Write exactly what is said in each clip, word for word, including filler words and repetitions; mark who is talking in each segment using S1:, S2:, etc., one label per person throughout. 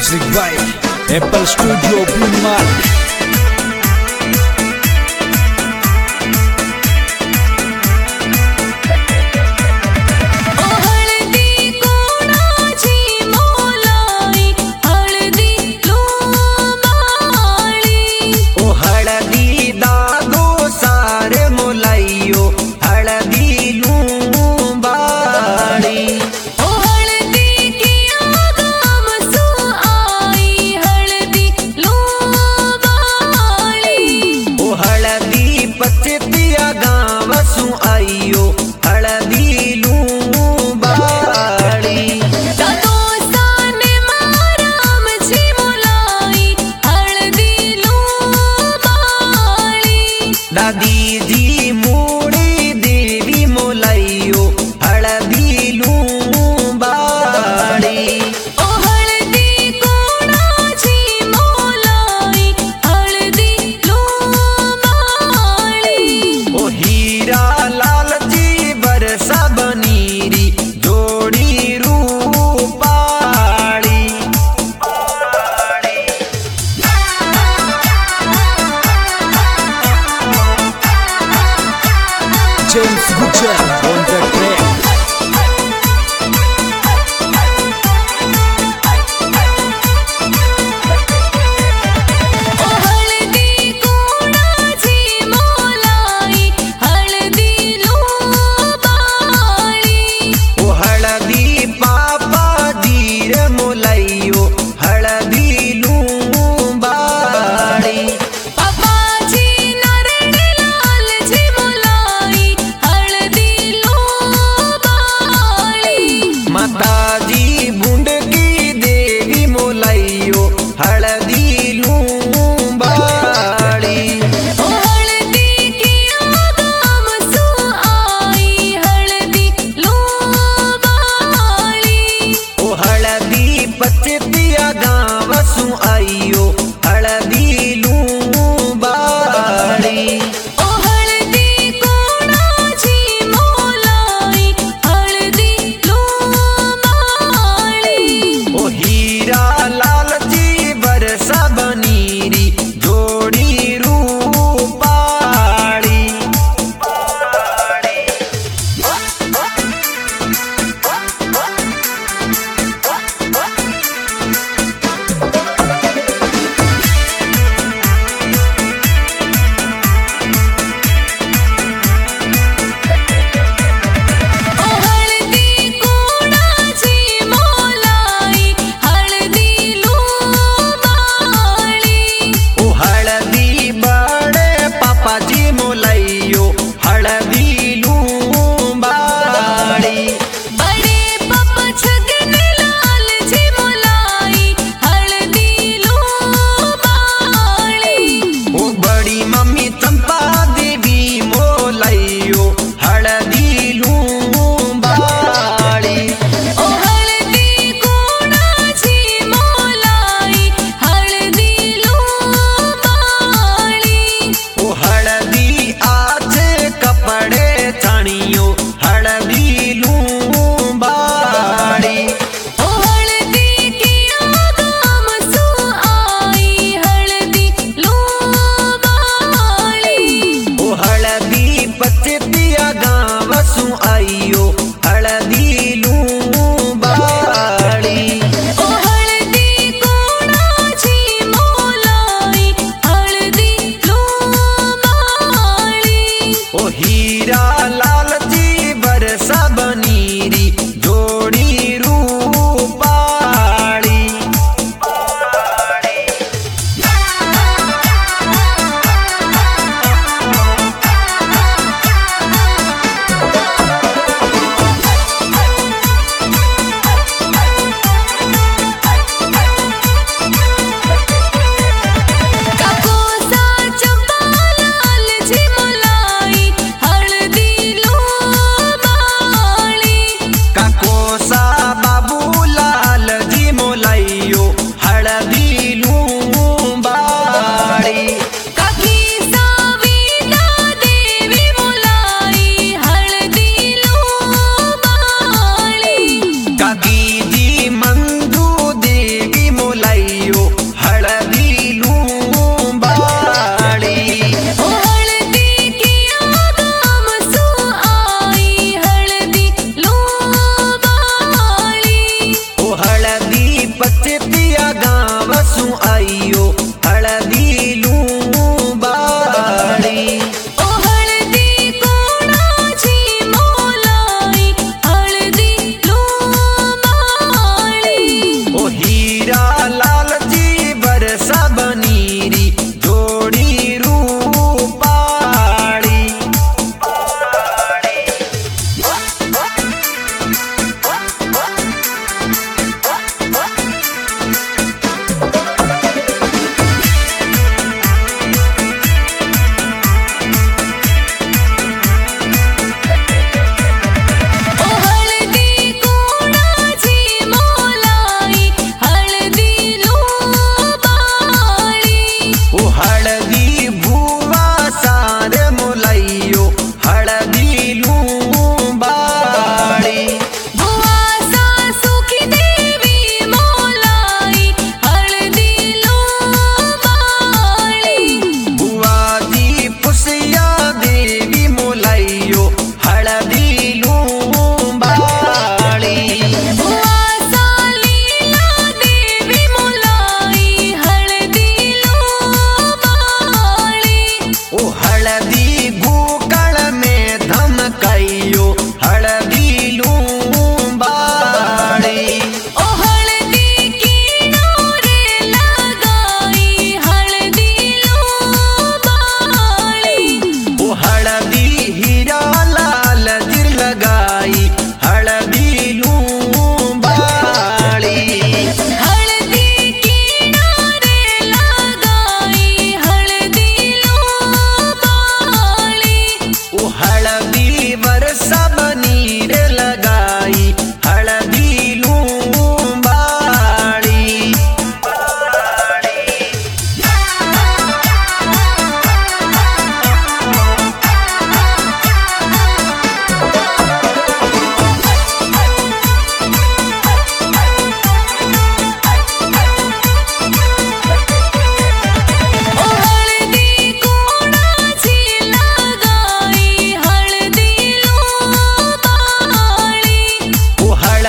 S1: Music by Apple Studio Bunmal.
S2: दादी जी मूड़ी देवी मोलाइयो हलदी लूंबाड़ी
S3: ओ हलदी कोणा जी मोलाई हलदी लूंबाड़ी
S2: ओ हीरा लाल जी बरसा बनीरी जोड़ी रूपाड़ी
S1: James Butcher on the track.
S3: ओ हलदी कोणा जी मोलाई हलदी लूंबाड़ी
S2: ओ हलदी पापा जीर मोलाइयो हलदी लूंबाड़ी
S3: पापा जी नारायण लाल जी मोलाई हलदी लूंबाड़ी
S2: माता जी बुंड की देवी मोलाइयो हलदी लूंबाड़ी
S3: ओ हलदी की आगम सु आई हलदी लूंबाड़ी
S2: ओ हलदी पचतिया गाँव सु आइयो हलदी लूंबाड़ी
S3: ओ हलदी कोणा जी मोलाई हलदी लूंबाड़ी
S2: ओ हीरा लाल जी बरसा बनीरी जोड़ी रूपाड़ी
S3: ओ हलदी कोणा जी मोलाई हलदी लूंबाड़ी
S2: ओ हलदी बड़े पापा जी मोलाइयो हलदी लूंबाड़ी
S3: बड़े पापा छगन लाल जी मोलाई हलदी लूंबाड़ी
S2: ओ बड़ी मम्मी चंपा देवी मोलाइयो हलदी लूंबाड़ी
S3: ओ हलदी कोणा जी मोलाई हलदी लूंबाड़ी
S2: ओ हलदी आज कपड़े छानियो हलदी लूंबाड़ी
S3: ओ हलदी की आगम सु आई हलदी लूंबाड़ी
S2: ओ हलदी पचतिया गाँव सु आइयो हलदी लूंबाड़ी
S3: ओ हलदी कोणा जी मोलाई हलदी लूंबाड़ी
S2: ओ हीरा लाल जी बरसा बनीरी जोड़ी रूपाड़ी
S3: काको सा चंपा लाल जी मोलाई हलदी लूंबाड़ी
S2: काकोसा बाबू लाल जी मोलाइयो हलदी लूंबाड़ी
S3: काकी सावीना देवी मोलाई हलदी लूंबाड़ी
S2: काकी जी मंजू देवी मोलाई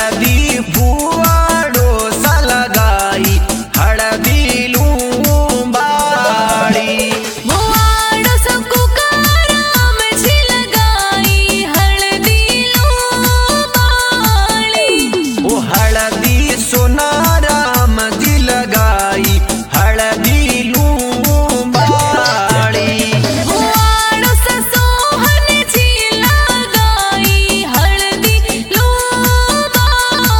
S2: हळदी भुवाडो सलगाई हळदी लुंबाळी
S3: भुवाडो सकुकाराम जी लगाई हळदी लुंबाळी
S2: ओ हळदी सोनाराम जी लगाई हळदी लुंबाळी
S3: भुवाडो ससोहन जी लगाई हळदी लुंबाळी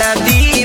S2: हळदी